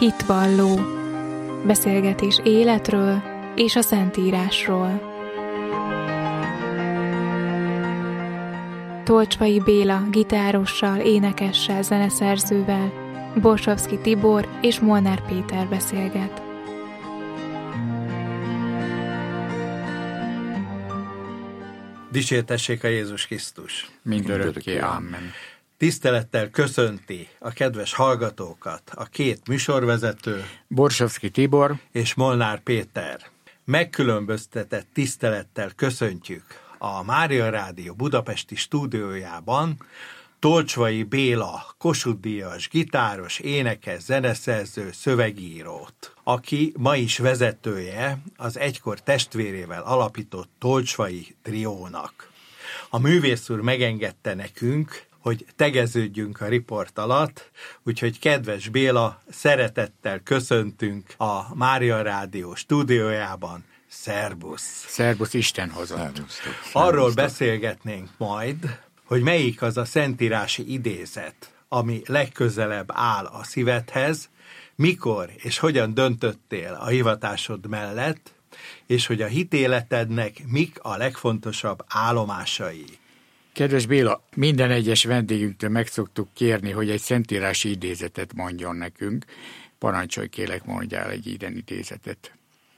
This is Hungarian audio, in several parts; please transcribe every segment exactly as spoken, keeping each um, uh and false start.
Hitvalló. Beszélgetés életről és a Szentírásról. Tolcsvai Béla gitárossal, énekessel, zeneszerzővel, Borsovszky Tibor és Molnár Péter beszélget. Dicsértessék a Jézus Krisztus! Mindörökké, amen. Tisztelettel köszönti a kedves hallgatókat a két műsorvezető, Borsovszky Tibor és Molnár Péter. Megkülönböztetett tisztelettel köszöntjük a Mária Rádió budapesti stúdiójában Tolcsvai Béla, Kossuth-díjas, gitáros, énekes, zeneszerző, szövegírót, aki ma is vezetője az egykor testvérével alapított Tolcsvai triónak. A művész úr megengedte nekünk, hogy tegeződjünk a riport alatt, úgyhogy kedves Béla, szeretettel köszöntünk a Mária Rádió stúdiójában. Szerbusz! Szerbusz, Isten hozott! Arról beszélgetnénk majd, hogy melyik az a szentírási idézet, ami legközelebb áll a szívedhez, mikor és hogyan döntöttél a hivatásod mellett, és hogy a hitéletednek mik a legfontosabb állomásai. Kedves Béla, minden egyes vendégünktől meg szoktuk kérni, hogy egy szentírási idézetet mondjon nekünk. Parancsolj, kérlek, mondjál egy ilyen idézetet.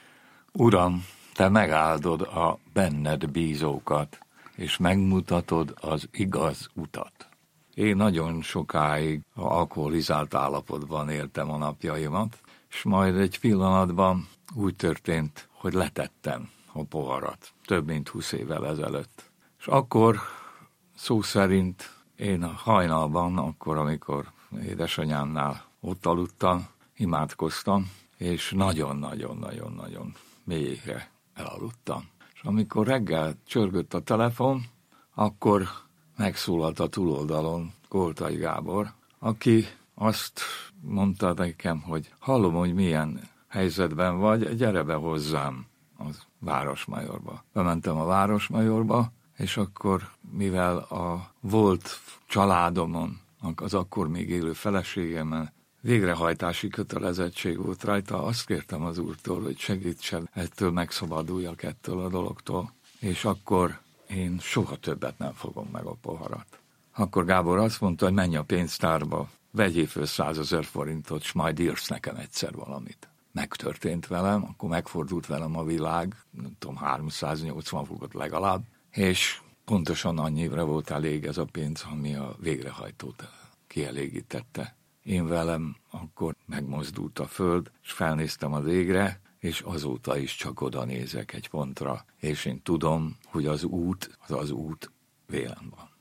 Uram, te megáldod a benned bízókat, és megmutatod az igaz utat. Én nagyon sokáig a alkoholizált állapotban éltem a napjaimat, és majd egy pillanatban úgy történt, hogy letettem a poharat, több mint húsz évvel ezelőtt. És akkor szó szerint én a hajnalban, akkor, amikor édesanyámnál ott aludtam, imádkoztam, és nagyon-nagyon-nagyon-nagyon mélyre elaludtam. És amikor reggel csörgött a telefon, akkor megszólalt a túloldalon Koltai Gábor, aki azt mondta nekem, hogy hallom, hogy milyen helyzetben vagy, gyere be hozzám az Városmajorba. Bementem a Városmajorba, és akkor, mivel a volt családomon, az akkor még élő feleségemen végrehajtási kötelezettség volt rajta, azt kértem az úrtól, hogy segítsen, ettől megszabaduljak ettől a dologtól, és akkor én soha többet nem fogom meg a poharat. Akkor Gábor azt mondta, hogy menj a pénztárba, vegyél föl százezer forintot, s majd írsz nekem egyszer valamit. Megtörtént velem, akkor megfordult velem a világ, nem tudom, háromszáznyolcvan fokot legalább, és pontosan annyira volt elég ez a pénz, ami a végrehajtót kielégítette. Én velem akkor megmozdult a föld, és felnéztem az égre, és azóta is csak oda nézek egy pontra, és én tudom, hogy az út, az az út vélem van.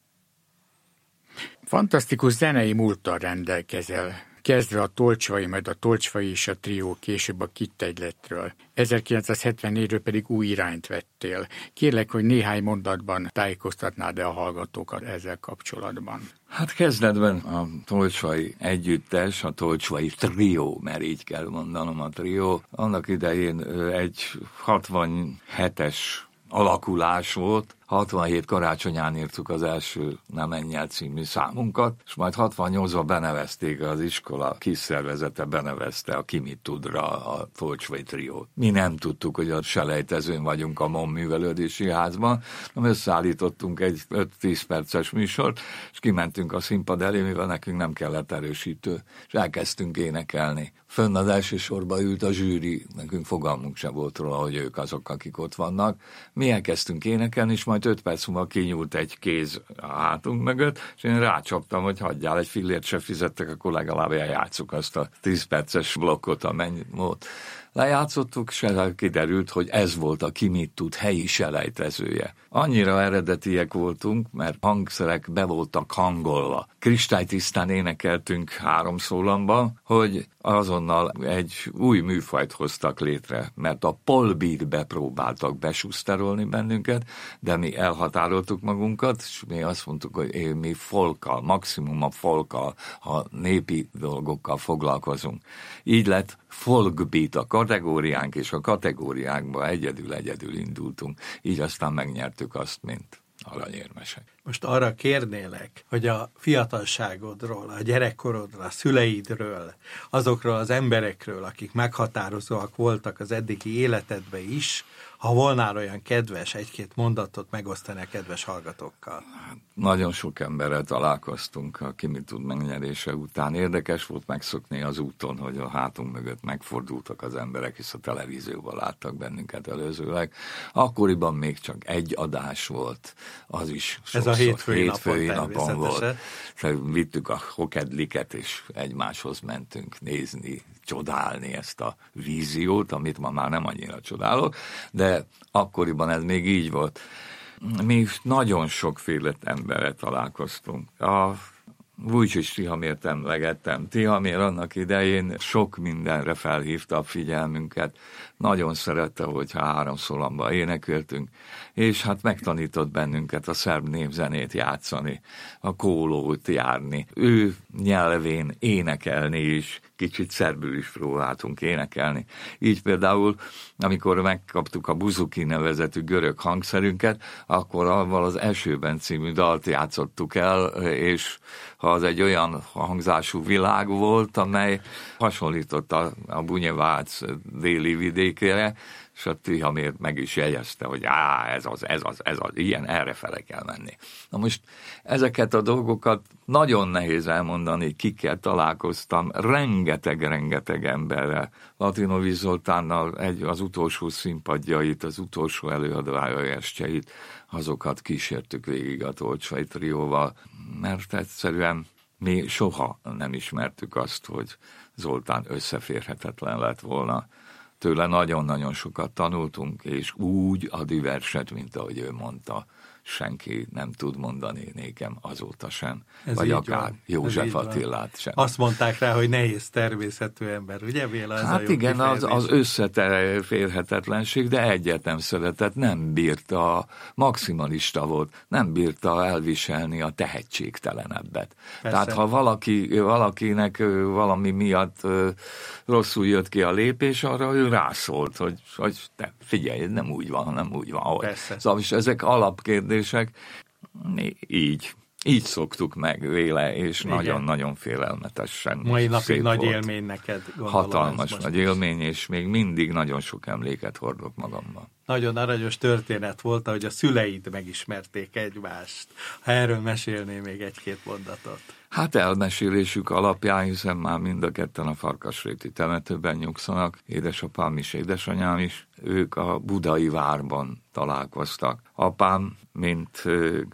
Fantasztikus zenei múlttal rendelkezel, kezdve a Tolcsvai, majd a Tolcsvai és a trió, később a Kittegyletről. ezerkilencszázhetvennégyről pedig új irányt vettél. Kérlek, hogy néhány mondatban tájékoztatnád-e a hallgatókat ezzel kapcsolatban. Hát kezdetben a Tolcsvai együttes, a Tolcsvai trió, mert így kell mondanom a trió. Annak idején egy hatvanhetes alakulás volt, hatvanhét karácsonyán írtuk az első Nem menj el című számunkat, és majd hatvannyolcban benevezték, az iskola kis szervezete benevezte a Ki mit tudra a Tolcsvai triót. Mi nem tudtuk, hogy a selejtezőn vagyunk a MOM művelődési házban, hanem összeállítottunk egy öt-tíz perces műsort, és kimentünk a színpad elé, mivel nekünk nem kellett erősítő, és elkezdtünk énekelni. Fönn az első sorba ült a zsűri, nekünk fogalmunk sem volt róla, hogy ők azok, akik ott vannak. Mi elkezdtünk énekelni, és majd öt perc múlva kinyúlt egy kéz a hátunk mögött, és én rácsaptam, hogy hagyjál, egy fillért se fizettek, akkor legalább eljátszuk azt a tíz perces blokkot, amennyi volt. Lejátszottuk, és kiderült, hogy ez volt a Ki mit tud helyi selejtezője. Annyira eredetiek voltunk, mert hangszerek be voltak hangolva. Kristálytisztán énekeltünk három szólamba, hogy azonnal egy új műfajt hoztak létre, mert a polbeatbe próbáltak besuszterolni bennünket, de mi elhatároltuk magunkat, és mi azt mondtuk, hogy mi folkkal, maximum a folkkal, ha népi dolgokkal foglalkozunk. Így lett folkbeat a kategóriánk, és a kategóriánkba egyedül-egyedül indultunk. Így aztán megnyertük azt, mint aranyérmesek. Most arra kérnélek, hogy a fiatalságodról, a gyerekkorodról, a szüleidről, azokról az emberekről, akik meghatározóak voltak az eddigi életedbe is, ha volnál olyan kedves, egy-két mondatot megosztani a kedves hallgatókkal. Nagyon sok emberrel találkoztunk a Ki mit tud megnyerése után. Érdekes volt megszokni az úton, hogy a hátunk mögött megfordultak az emberek, hisz a televízióban láttak bennünket előzőleg. Akkoriban még csak egy adás volt, az is Ez a hétfői, hétfői napon, napon volt. Vittük a hokedliket, és egymáshoz mentünk nézni, csodálni ezt a víziót, amit ma már nem annyira csodálok, de akkoriban ez még így volt. Mi nagyon sokféle emberrel találkoztunk. A Vujcsics Tihamért emlegettem. Tihamér annak idején sok mindenre felhívta a figyelmünket. Nagyon szerette, hogyha három szólamban énekeltünk, és hát megtanított bennünket a szerb népzenét játszani, a kólót járni. Ő nyelvén énekelni is, kicsit szerbül is próbáltunk énekelni. Így például, amikor megkaptuk a buzuki nevezetű görög hangszerünket, akkor avval az Esőben című dalt játszottuk el, és ha az egy olyan hangzású világ volt, amely hasonlított a, a Bunyevác déli vidékére, és a Tihamér meg is jegyezte, hogy á, ez az, ez az, ez az, ilyen, errefele kell menni. Na most ezeket a dolgokat nagyon nehéz elmondani, kikkel találkoztam, rengeteg-rengeteg emberrel. Latinovics Zoltánnal egy, az utolsó színpadjait, az utolsó előadója estjeit, azokat kísértük végig a Tolcsai trióval, mert egyszerűen mi soha nem ismertük azt, hogy Zoltán összeférhetetlen lett volna. Tőle nagyon-nagyon sokat tanultunk, és úgy a diverset, mint ahogy ő mondta, senki nem tud mondani nékem azóta sem. Ez vagy akár van. József Attilát sem. Azt mondták rá, hogy nehéz természetű ember, ugye Béla? Ez hát igen, az, az összeférhetetlenség, de egyet nem szeretett, nem bírta, maximalista volt, nem bírta elviselni a tehetségtelenebbet. Persze. Tehát ha valaki, valakinek valami miatt rosszul jött ki a lépés, arra ő rászólt, hogy, hogy te figyelj, nem úgy van, nem úgy van. Ahogy. Szóval is ezek alapkérdések, így. Így szoktuk meg véle, és nagyon-nagyon félelmetesen. Mai napig nagy volt. Élmény neked, gondolom. Hatalmas nagy élmény, és még mindig nagyon sok emléket hordok magamban. Nagyon aranyos történet volt, hogy a szüleid megismerték egymást. Ha erről mesélné még egy-két mondatot. Hát elmesélésük alapján, hiszen már mind a ketten a Farkasréti temetőben nyugszanak, édesapám is, édesanyám is. Ők a budai várban találkoztak. Apám, mint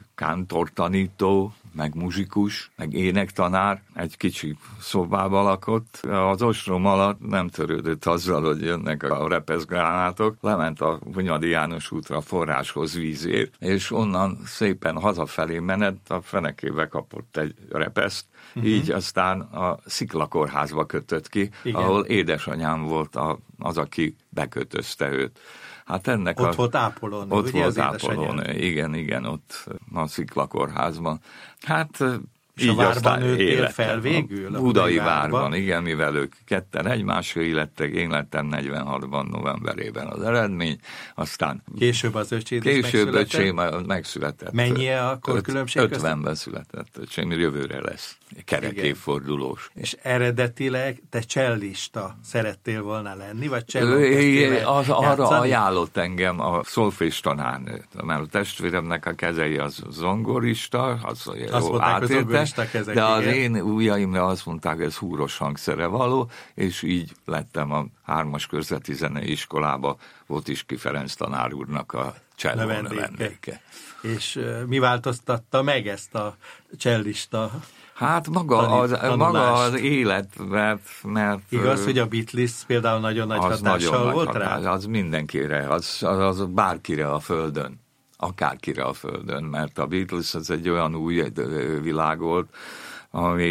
kántortanító, meg muzsikus, meg énektanár, egy kicsi szobába lakott. Az ostrom alatt nem törődött azzal, hogy jönnek a repeszgránátok. Lement a Hunyadi János útra a forráshoz vízért, és onnan szépen hazafelé menet, a fenekébe kapott egy repeszt, uh-huh. Így aztán a Sziklakórházba kötött ki, igen. Ahol édesanyám volt a, az, aki bekötözte őt. Hát ennek ott a, volt ápolónő, ott ugye volt ápolónő, igen, igen, ott a Sziklakórházban. Hát és így a várban nőttél fel végül? A budai várban, várban, igen, mivel ők ketten egymásra illettek, én lettem negyvenhatban novemberében az eredmény, aztán később az öcséd később öcsém megszületett. Mennyi akkor különbség között? ötvenben született öcsém, jövőre lesz. Kerekéfordulós. És eredetileg te csellista szerettél volna lenni, vagy csellót az, arra ajánlott engem a szolfés tanárnő, mert a testvéremnek a kezei az zongorista, az jól átélte, kezek, de az igen. Én ujjaimra azt mondták, ez húros hangszere való, és így lettem a hármas körzeti zenei iskolába, volt is ki Ferenc tanár úrnak a cselló növendéke. És uh, mi változtatta meg ezt a csellista? Hát maga az, maga az élet, mert, mert... Igaz, hogy a Beatles például nagyon nagy hatással nagyon volt nagy hatás, rá? Az mindenkire, az, az, az bárkire a földön, akárkire a földön, mert a Beatles az egy olyan új világ volt, ami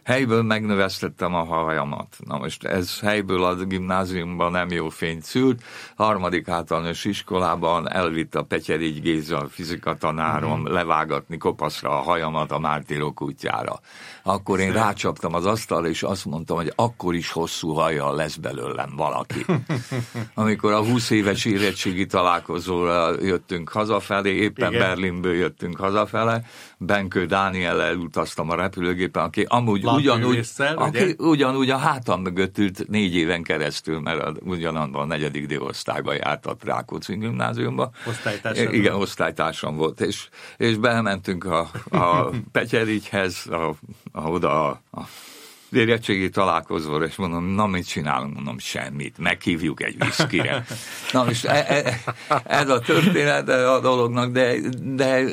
Helyből megnövesztettem a hajamat. Na most ez helyből a gimnáziumban nem jó fényt szült. Harmadik általános iskolában elvitt a Petyerics Géza, a fizikatanárom, mm-hmm. levágatni kopaszra a hajamat a Mártírok útjára. Akkor én rácsaptam az asztalra, és azt mondtam, hogy akkor is hosszú hajjal lesz belőlem valaki. Amikor a húsz éves érettségi találkozóra jöttünk hazafelé, éppen igen. Berlinből jöttünk hazafele, Benkő Dániellel utaztam a repülőgépen, aki amúgy ugyanúgy, aki ugyanúgy a hátam mögött ült négy éven keresztül, mert ugyanabban a negyedik D-osztályban járt a Rákóczi gimnáziumban. Osztálytársam. Igen, osztálytársam volt, és, és bementünk a, a Petyericshez, a, a, oda a, a érettségi találkozóra, és mondom, na mit csinálunk? Mondom, semmit, meghívjuk egy viszkire. Na és e, e, ez a történet a dolognak, de, de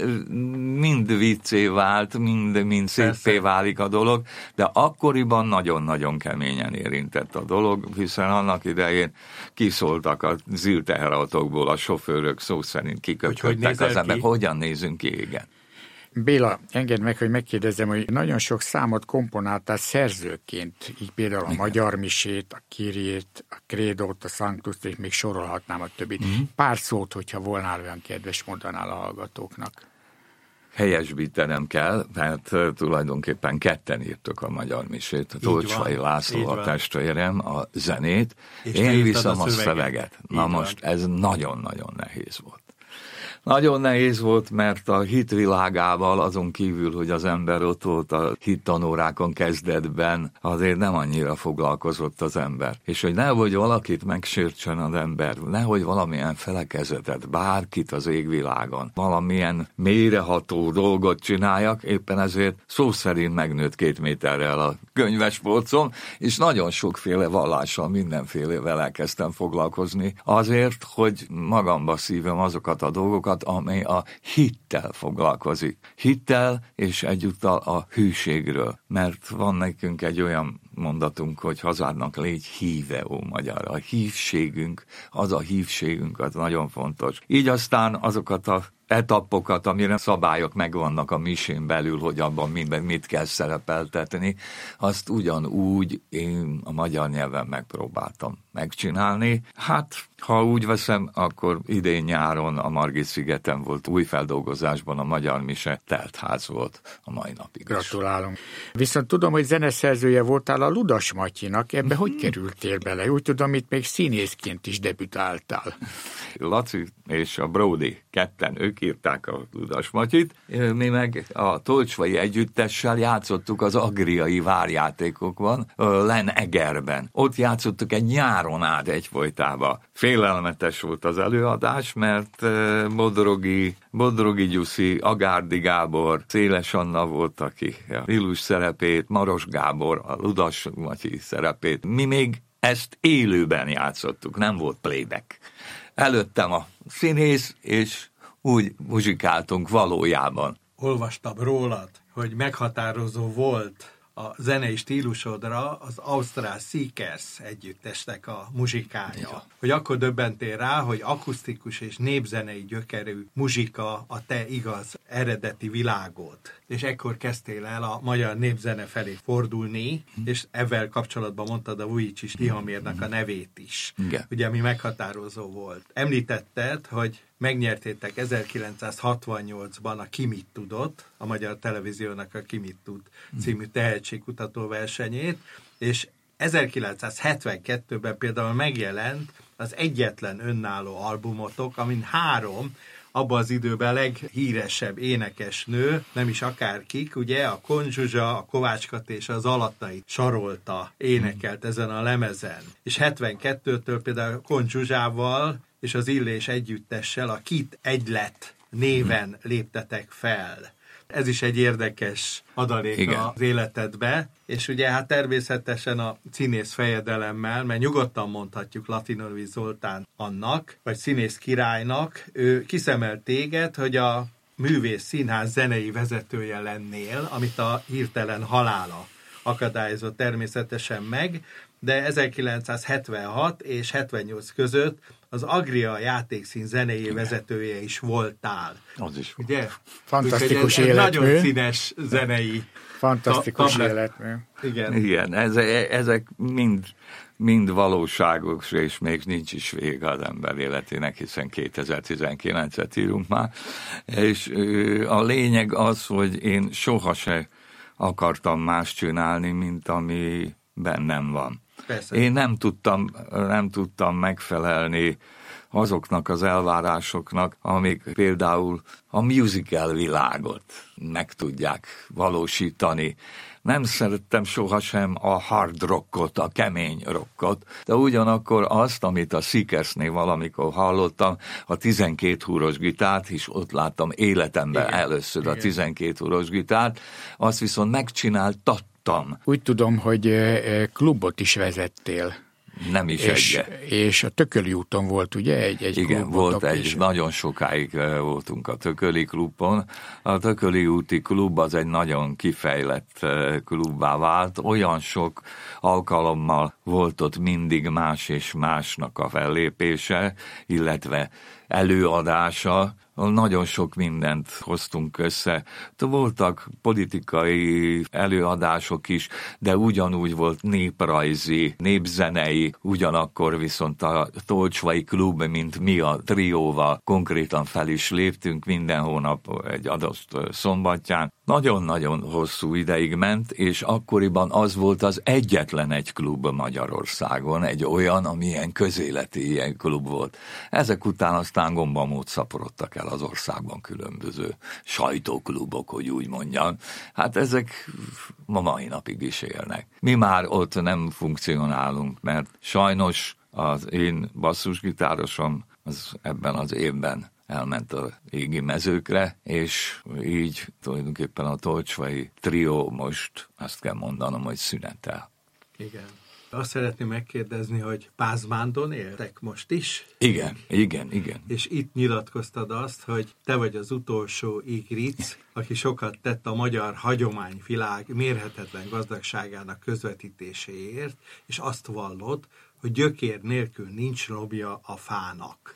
mind viccé vált, mind, mind szépé válik a dolog, de akkoriban nagyon-nagyon keményen érintett a dolog, hiszen annak idején kiszóltak a zír teherautókból a sofőrök, szó szerint kiköpködtek az ember. Hogyan nézünk ki, igen. Béla, engedd meg, hogy megkérdezem, hogy nagyon sok számot komponáltál szerzőként, így például a Magyar Misét, a Kyriét, a Krédót, a Sanctust, és még sorolhatnám a többit. Mm-hmm. Pár szót, hogyha volnál olyan kedves, mondanál a hallgatóknak. Helyesbítenem kell, mert uh, tulajdonképpen ketten írtok a Magyar Misét, a Tolcsvai László a testvérem, a zenét, és én viszem a szöveget. szöveget. Na így most van. Ez nagyon-nagyon nehéz volt. Nagyon nehéz volt, mert a hitvilágával azon kívül, hogy az ember ott volt a hittanórákon kezdetben, azért nem annyira foglalkozott az ember. És hogy nehogy valakit megsértsen az ember, nehogy valamilyen felekezetet, bárkit az égvilágon, valamilyen mélyreható dolgot csináljak, éppen ezért szó szerint megnőtt két méterrel a könyvespolcom, és nagyon sokféle vallással, mindenfélevel elkezdtem foglalkozni, azért, hogy magamba szívem azokat a dolgokat, amely a hittel foglalkozik. Hittel és egyúttal a hűségről. Mert van nekünk egy olyan mondatunk, hogy hazádnak légy híve, ó magyar. A hívségünk, az a hívségünk, az nagyon fontos. Így aztán azokat a etappokat, amire szabályok megvannak a misén belül, hogy abban minden mit kell szerepeltetni, azt ugyanúgy én a magyar nyelven megpróbáltam megcsinálni. Hát, ha úgy veszem, akkor idén nyáron a Margit-szigeten volt új feldolgozásban a Magyar Mise, teltház volt a mai napig. Gratulálunk. Viszont tudom, hogy zeneszerzője voltál a Ludas Matyinak, ebbe hogy kerültél bele? Úgy tudom, itt még színészként is debütáltál. Laci és a Brody ketten, ők írták a Ludas Matyit, mi meg a Tolcsvai együttessel játszottuk az agriai várjátékokban, Len-Egerben. Ott játszottuk egy nyáron át egyfolytában. Félelmetes volt az előadás, mert Bodrogi, Bodrogi Gyuszi, Agárdi Gábor, Széles Anna volt, aki a Lilus szerepét, Maros Gábor, a Ludas Matyi szerepét. Mi még ezt élőben játszottuk, nem volt playback. Előttem a színész, és úgy muzsikáltunk valójában. Olvastam rólad, hogy meghatározó volt a zenei stílusodra az ausztrál Seekers együttesnek a muzsikája. Ja. Hogy akkor döbbentél rá, hogy akusztikus és népzenei gyökerű muzsika a te igaz eredeti világod. És ekkor kezdtél el a magyar népzene felé fordulni, mm. és ezzel kapcsolatban mondtad a Vujicic Tihamérnak a nevét is. Igen. Ugye, ami meghatározó volt. Említetted, hogy megnyertétek ezerkilencszázhatvannyolcban a Ki mit tudott, a Magyar Televíziónak a Ki mit tud című tehetségkutató versenyét, és ezerkilencszázhetvenkettőben például megjelent az egyetlen önálló albumotok, amin három abban az időben leghíresebb énekesnő, nem is akárkik, ugye, a Kon Zsuzsa, a Kovács Kati és az Alattai Sarolta énekelt ezen a lemezen. És hetvenkettőtől például Kon Zsuzsával és az Illés együttessel a Kit Egylet néven léptetek fel. Ez is egy érdekes adalék Igen. az életedbe, és ugye hát természetesen a színész fejedelemmel, mert nyugodtan mondhatjuk Latinovi Zoltán annak, vagy színész királynak, ő kiszemelt téged, hogy a Művész Színház zenei vezetője lennél, amit a hirtelen halála akadályozott természetesen meg, de ezerkilencszázhetvenhat és hetvennyolc között az Agria játékszín zenei vezetője is voltál. Az is. Ugye? Fantasztikus ez, ez életmű. Nagyon színes zenei. Fantasztikus ta- életmű. Igen. Igen, ezek, ezek mind, mind valóságos, és még nincs is vége az ember életének, hiszen kétezer-tizenkilencet írunk már. És a lényeg az, hogy én sohasem akartam más csinálni, mint ami bennem van. Persze. Én nem tudtam, nem tudtam megfelelni azoknak az elvárásoknak, amik például a musical világot meg tudják valósítani. Nem szerettem sohasem a hard rockot, a kemény rockot, de ugyanakkor azt, amit a Seekersnél valamikor hallottam, a tizenkét húros gitárt, és ott láttam életemben igen, először igen. a tizenkét húros gitárt, azt viszont megcsináltattam. Úgy tudom, hogy klubot is vezettél. Nem is és, egy. És a Tököli úton volt, ugye? Egy, egy igen, volt egy, és... nagyon sokáig voltunk a Tököli klubon. A Tököli úti klub az egy nagyon kifejlett klubbá vált. Olyan sok alkalommal volt ott mindig más és másnak a fellépése, illetve előadása. Nagyon sok mindent hoztunk össze. Voltak politikai előadások is, de ugyanúgy volt néprajzi, népzenei, ugyanakkor viszont a Tolcsvai klub, mint mi a trióval konkrétan fel is léptünk minden hónap egy adott szombatján. Nagyon-nagyon hosszú ideig ment, és akkoriban az volt az egyetlen egy klub Magyarországon, egy olyan, amilyen közéleti ilyen klub volt. Ezek után aztán gombamód szaporodtak el az országban különböző sajtóklubok, hogy úgy mondjam. Hát ezek ma mai napig is élnek. Mi már ott nem funkcionálunk, mert sajnos az én basszusgitárosom az ebben az évben elment a égi mezőkre, és így tulajdonképpen a Tolcsvai trió most azt kell mondanom, hogy szünetel. Igen. Azt szeretném megkérdezni, hogy Pázmándon éltek most is? Igen, igen, igen. És itt nyilatkoztad azt, hogy te vagy az utolsó Igric, aki sokat tett a magyar hagyományvilág mérhetetlen gazdagságának közvetítéséért, és azt vallod, hogy gyökér nélkül nincs lombja a fának.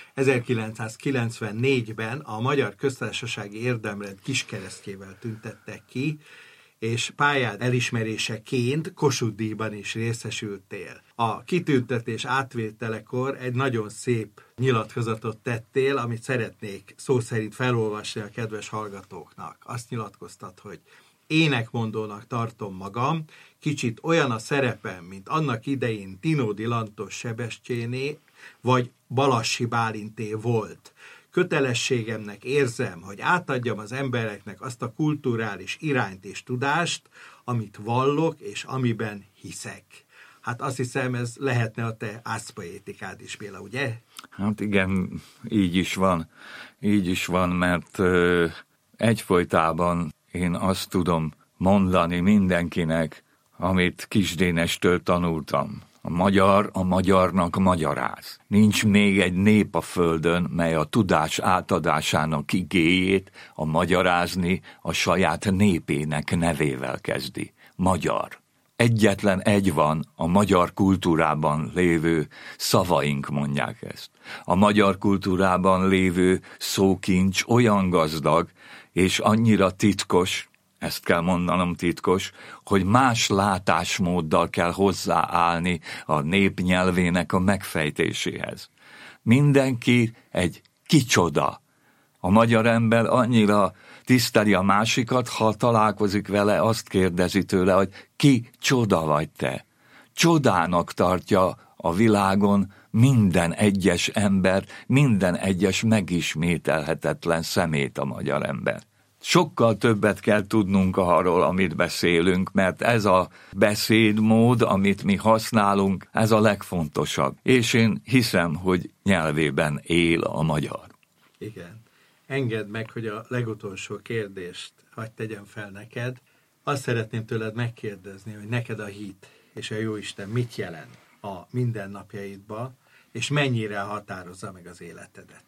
ezerkilencszázkilencvennégyben a Magyar Köztársasági Érdemrend kiskeresztjével tüntettek ki, és pályád elismeréseként Kossuth-díjban is részesültél. A kitüntetés átvételekor egy nagyon szép nyilatkozatot tettél, amit szeretnék szó szerint felolvasni a kedves hallgatóknak. Azt nyilatkoztad, hogy énekmondónak tartom magam, kicsit olyan a szerepem, mint annak idején Tinódi Lantos Sebestyéné, vagy Balassi Bálinté volt. Kötelességemnek érzem, hogy átadjam az embereknek azt a kulturális irányt és tudást, amit vallok, és amiben hiszek. Hát azt hiszem, ez lehetne a te ászpoétikád is, Béla, ugye? Hát igen, így is van. Így is van, mert ö, egyfolytában én azt tudom mondani mindenkinek, amit Kis Dénestől tanultam. A magyar a magyarnak magyaráz. Nincs még egy nép a földön, mely a tudás átadásának igéjét a magyarázni a saját népének nevével kezdi. Magyar. Egyetlen egy van, a magyar kultúrában lévő szavaink mondják ezt. A magyar kultúrában lévő szókincs olyan gazdag és annyira titkos, ezt kell mondanom titkos, hogy más látásmóddal kell hozzáállni a nép nyelvének a megfejtéséhez. Mindenki egy kicsoda. A magyar ember annyira tiszteli a másikat, ha találkozik vele, azt kérdezi tőle, hogy ki csoda vagy te. Csodának tartja a világon minden egyes ember, minden egyes megismételhetetlen szemét a magyar ember. Sokkal többet kell tudnunk arról, amit beszélünk, mert ez a beszédmód, amit mi használunk, ez a legfontosabb. És én hiszem, hogy nyelvében él a magyar. Igen. Engedd meg, hogy a legutolsó kérdést hadd tegyem fel neked. Azt szeretném tőled megkérdezni, hogy neked a hit és a Jóisten mit jelent a mindennapjaidba, és mennyire határozza meg az életedet?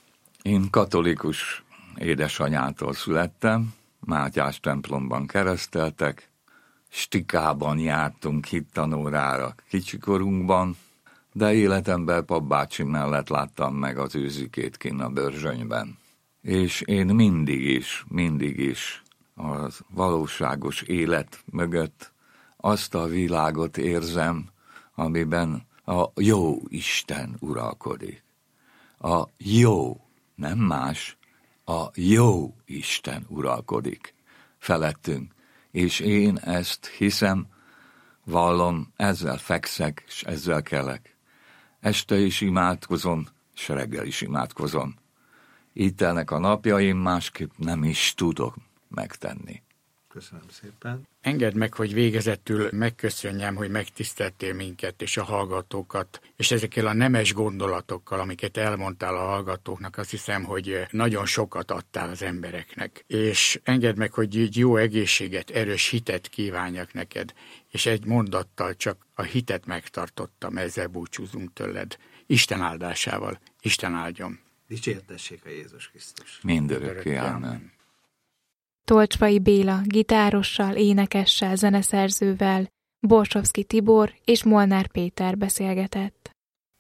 Én katolikus édesanyától születtem, Mátyás templomban kereszteltek, Stikában jártunk hittanórára kicsikorunkban, de életemben papbácsi mellett láttam meg az őzikét kinn a Börzsönyben. És én mindig is, mindig is az valóságos élet mögött azt a világot érzem, amiben a jó Isten uralkodik. A jó, nem más, a jó Isten uralkodik felettünk. És én ezt hiszem, vallom, ezzel fekszek, és ezzel kelek. Este is imádkozom, és reggel is imádkozom. Így telnek a napjaim, másképp nem is tudok megtenni. Köszönöm szépen. Engedd meg, hogy végezetül megköszönjem, hogy megtiszteltél minket és a hallgatókat, és ezekkel a nemes gondolatokkal, amiket elmondtál a hallgatóknak, azt hiszem, hogy nagyon sokat adtál az embereknek. És engedd meg, hogy így jó egészséget, erős hitet kívánjak neked, és egy mondattal csak a hitet megtartottam, ezzel búcsúzunk tőled. Isten áldásával, Isten áldjon. Dicsértessék a Jézus Krisztus. Mindörökké, amen. Tolcsvai Béla gitárossal, énekessel, zeneszerzővel, Borsovszky Tibor és Molnár Péter beszélgetett.